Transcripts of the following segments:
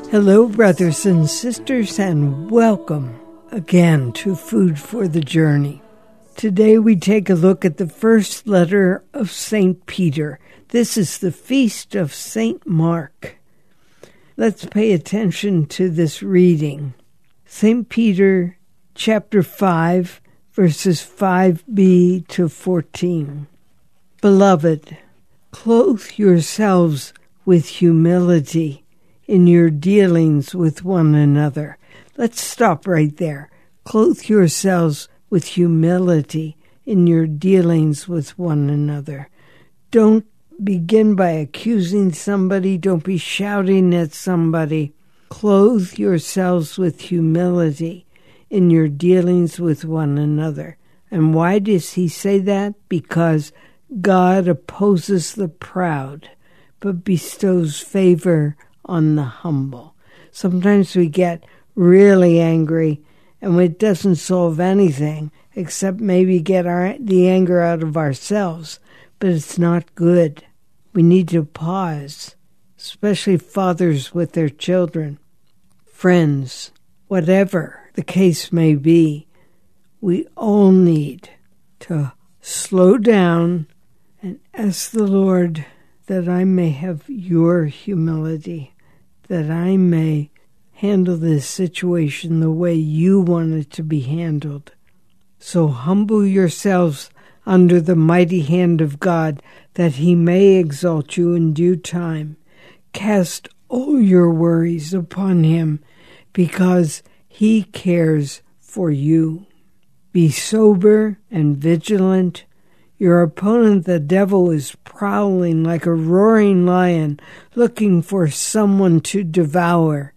Hello, brothers and sisters, and welcome again to Food for the Journey. Today we take a look at the first letter of St. Peter. This is the feast of St. Mark. Let's pay attention to this reading. St. Peter, chapter 5, verses 5b to 14. Beloved, clothe yourselves with humility in your dealings with one another. Let's stop right there. Clothe yourselves with humility in your dealings with one another. Don't begin by accusing somebody. Don't be shouting at somebody. Clothe yourselves with humility in your dealings with one another. And why does he say that? Because God opposes the proud, but bestows favor on the humble. Sometimes we get really angry and it doesn't solve anything except maybe get the anger out of ourselves, but it's not good. We need to pause, especially fathers with their children, friends, whatever the case may be. We all need to slow down and ask the Lord that I may have your humility, that I may handle this situation the way you want it to be handled. So humble yourselves under the mighty hand of God, that he may exalt you in due time. Cast all your worries upon him, because he cares for you. Be sober and vigilant. Your opponent, the devil, is prowling like a roaring lion, looking for someone to devour.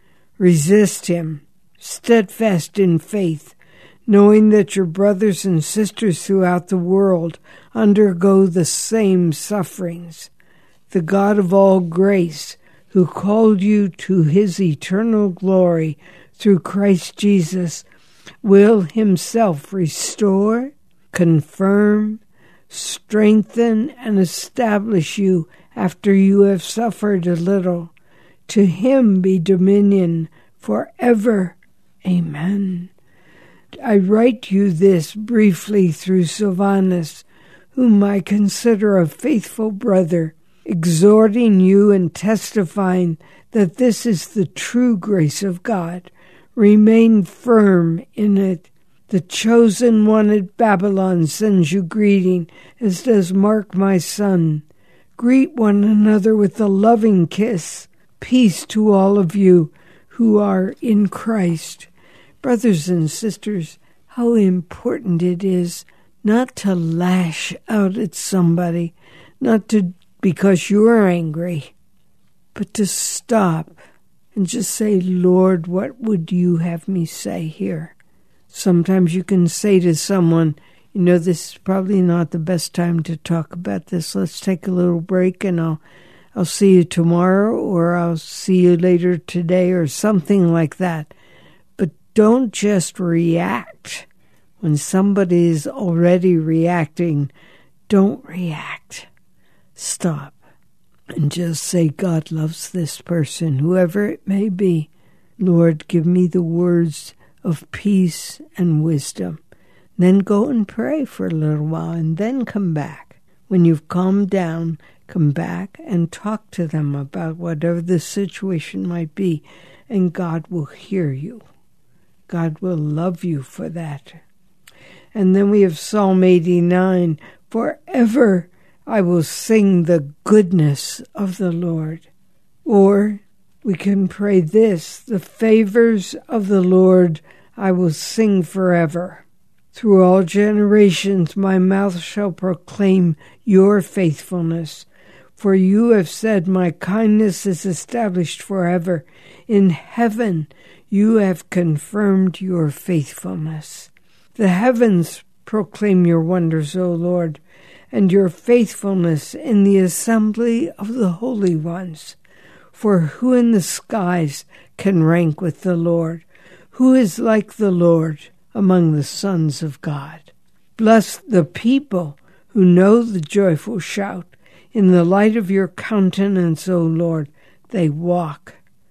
Resist him, steadfast in faith, knowing that your brothers and sisters throughout the world undergo the same sufferings. The God of all grace, who called you to his eternal glory through Christ Jesus, will himself restore, confirm, strengthen, and establish you after you have suffered a little. To him be dominion forever. Amen. I write you this briefly through Silvanus, whom I consider a faithful brother, exhorting you and testifying that this is the true grace of God. Remain firm in it. The chosen one at Babylon sends you greeting, as does Mark, my son. Greet one another with a loving kiss. Peace to all of you who are in Christ. Brothers and sisters, how important it is not to lash out at somebody, not to because you're angry, but to stop and just say, Lord, what would you have me say here? Sometimes you can say to someone, this is probably not the best time to talk about this. Let's take a little break and I'll see you tomorrow, or I'll see you later today, or something like that. But don't just react. When somebody is already reacting, don't react. Stop and just say, God loves this person, whoever it may be. Lord, give me the words of peace and wisdom. Then go and pray for a little while and then come back. When you've calmed down, come back and talk to them about whatever the situation might be, and God will hear you. God will love you for that. And then we have Psalm 89, forever I will sing the goodness of the Lord. Or we can pray this, the favors of the Lord I will sing forever. Through all generations my mouth shall proclaim your faithfulness. For you have said, my kindness is established forever. In heaven you have confirmed your faithfulness. The heavens proclaim your wonders, O Lord, and your faithfulness in the assembly of the holy ones. For who in the skies can rank with the Lord? Who is like the Lord among the sons of God? Bless the people who know the joyful shout. In the light of your countenance, O Lord, they walk.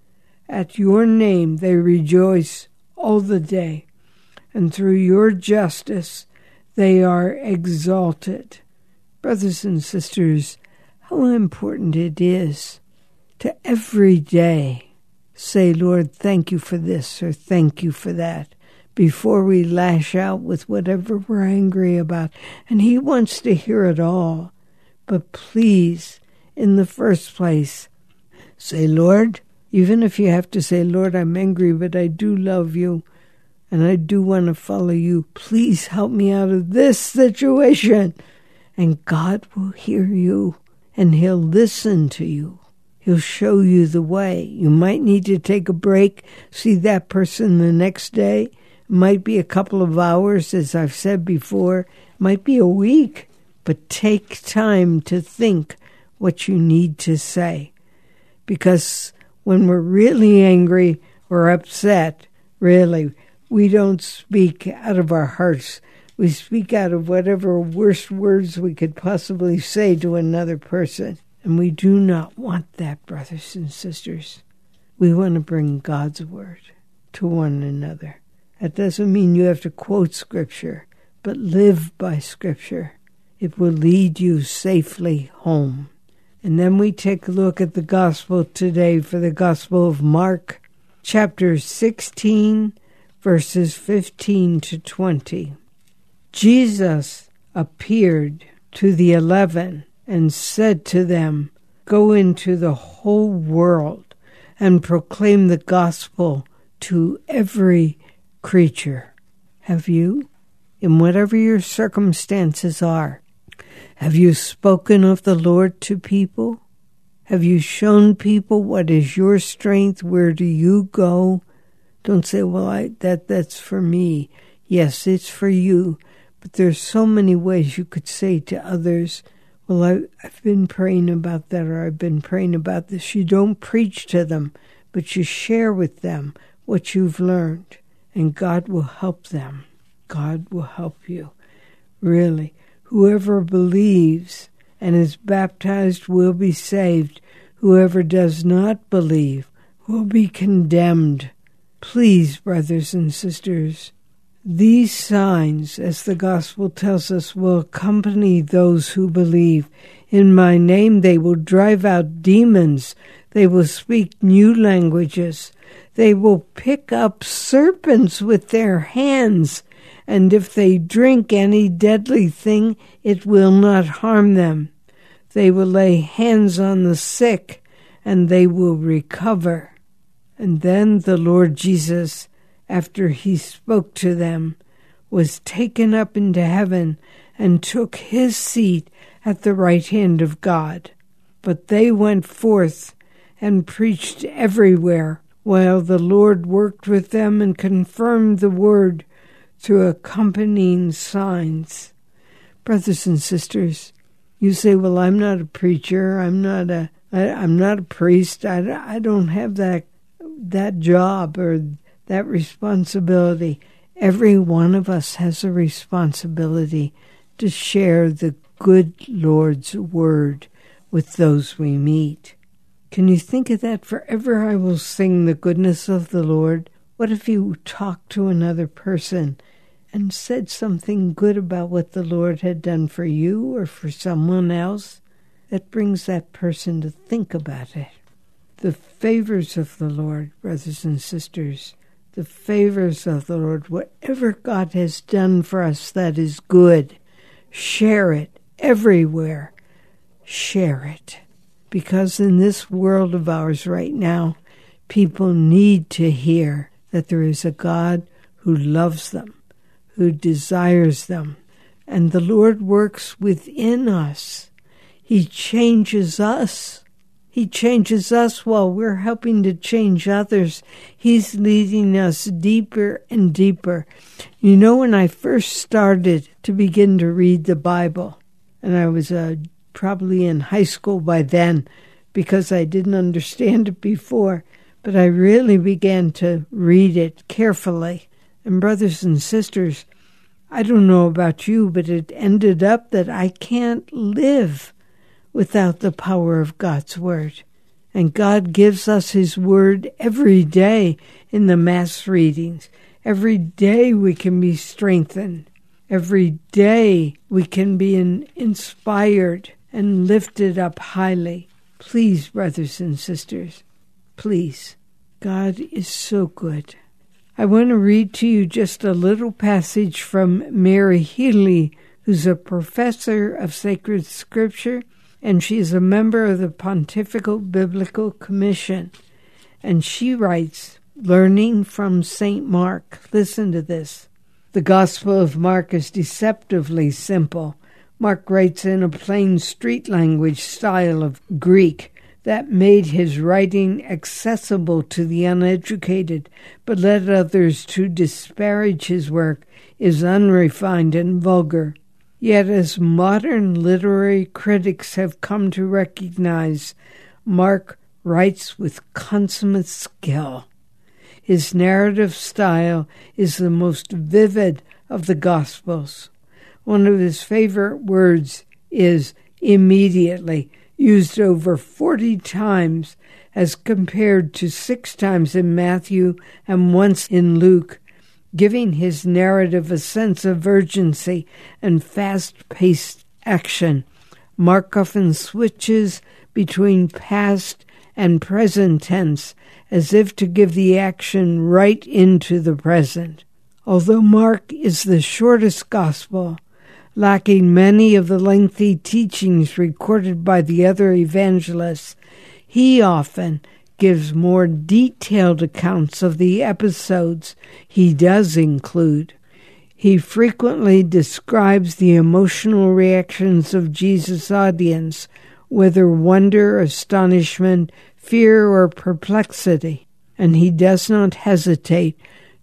At your name they rejoice all the day, and through your justice they are exalted. Brothers and sisters, how important it is to every day say, Lord, thank you for this or thank you for that, before we lash out with whatever we're angry about. And he wants to hear it all. But please, in the first place, say, Lord, even if you have to say, Lord, I'm angry, but I do love you, and I do want to follow you. Please help me out of this situation. And God will hear you, and he'll listen to you. He'll show you the way. You might need to take a break, see that person the next day. It might be a couple of hours, as I've said before. It might be a week. But take time to think what you need to say. Because when we're really angry or upset, really, we don't speak out of our hearts. We speak out of whatever worst words we could possibly say to another person. And we do not want that, brothers and sisters. We want to bring God's word to one another. That doesn't mean you have to quote Scripture, but live by Scripture. It will lead you safely home. And then we take a look at the gospel today for the Gospel of Mark, chapter 16, verses 15 to 20. Jesus appeared to the 11 and said to them, Go into the whole world and proclaim the gospel to every creature. Have you? In whatever your circumstances are, have you spoken of the Lord to people? Have you shown people what is your strength? Where do you go? Don't say, well, that's for me. Yes, it's for you. But there's so many ways you could say to others, well, I've been praying about that, or I've been praying about this. You don't preach to them, but you share with them what you've learned, and God will help them. God will help you. Really. Whoever believes and is baptized will be saved. Whoever does not believe will be condemned. Please, brothers and sisters, these signs, as the gospel tells us, will accompany those who believe. In my name they will drive out demons. They will speak new languages. They will pick up serpents with their hands. And if they drink any deadly thing, it will not harm them. They will lay hands on the sick, and they will recover. And then the Lord Jesus, after he spoke to them, was taken up into heaven and took his seat at the right hand of God. But they went forth and preached everywhere, while the Lord worked with them and confirmed the word through accompanying signs. Brothers and sisters, you say, well, I'm not a preacher, I'm not a priest, I don't have that job or that responsibility. Every one of us has a responsibility to share the good Lord's word with those we meet. Can you think of that? Forever I will sing the goodness of the Lord. What if you talked to another person and said something good about what the Lord had done for you or for someone else? That brings that person to think about it. The favors of the Lord, brothers and sisters, the favors of the Lord, whatever God has done for us that is good, share it everywhere. Share it. Because in this world of ours right now, people need to hear that there is a God who loves them, who desires them, and the Lord works within us. He changes us. He changes us while we're helping to change others. He's leading us deeper and deeper. You know, when I first started to begin to read the Bible, and I was probably in high school by then because I didn't understand it before, but I really began to read it carefully. And brothers and sisters, I don't know about you, but it ended up that I can't live without the power of God's word. And God gives us His Word every day in the Mass readings. Every day we can be strengthened. Every day we can be inspired and lifted up highly. Please, brothers and sisters, please. God is so good. I want to read to you just a little passage from Mary Healy, who's a professor of sacred scripture, and she is a member of the Pontifical Biblical Commission. And she writes, learning from St. Mark. Listen to this. The Gospel of Mark is deceptively simple. Mark writes in a plain street language style of Greek that made his writing accessible to the uneducated, but led others to disparage his work is unrefined and vulgar. Yet as modern literary critics have come to recognize, Mark writes with consummate skill. His narrative style is the most vivid of the Gospels. One of his favorite words is immediately, used over 40 times as compared to 6 times in Matthew and once in Luke, giving his narrative a sense of urgency and fast-paced action. Mark often switches between past and present tense as if to give the action right into the present. Although Mark is the shortest gospel, lacking many of the lengthy teachings recorded by the other evangelists, he often gives more detailed accounts of the episodes he does include. He frequently describes the emotional reactions of Jesus' audience, whether wonder, astonishment, fear, or perplexity, and he does not hesitate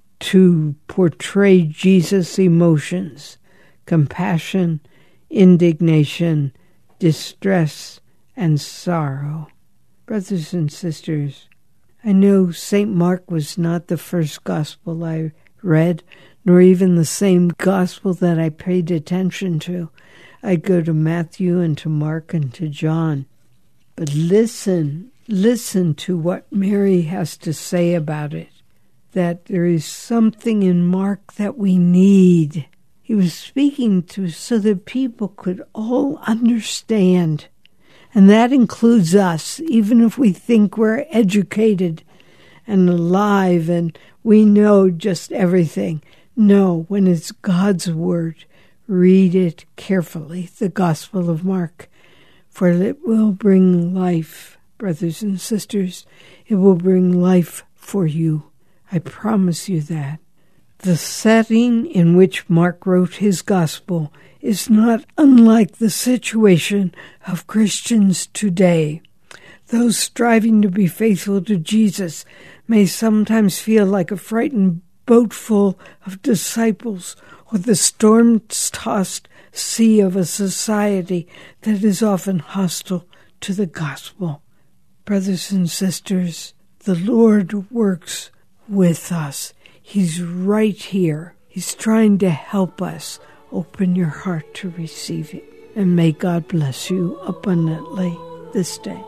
to portray Jesus' emotions, compassion, indignation, distress, and sorrow. Brothers and sisters, I know St. Mark was not the first gospel I read, nor even the same gospel that I paid attention to. I go to Matthew and to Mark and to John. But listen to what Mary has to say about it, that there is something in Mark that we need. He was speaking to so that people could all understand. And that includes us, even if we think we're educated and alive and we know just everything. No, when it's God's word, read it carefully, the Gospel of Mark, for it will bring life, brothers and sisters. It will bring life for you. I promise you that. The setting in which Mark wrote his gospel is not unlike the situation of Christians today. Those striving to be faithful to Jesus may sometimes feel like a frightened boat full of disciples or the storm-tossed sea of a society that is often hostile to the gospel. Brothers and sisters, the Lord works with us. He's right here. He's trying to help us. Open your heart to receive it. And may God bless you abundantly this day.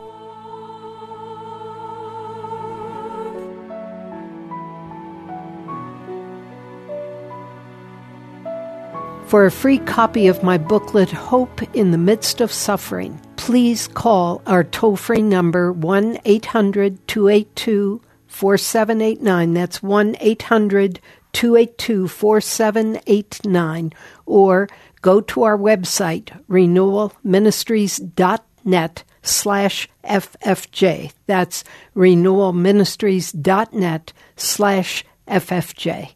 For a free copy of my booklet, Hope in the Midst of Suffering, please call our toll-free number 1-800-282-4789. That's 1-800-282-4789. Or go to our website, renewalministries.net/FFJ. That's renewalministries.net/FFJ.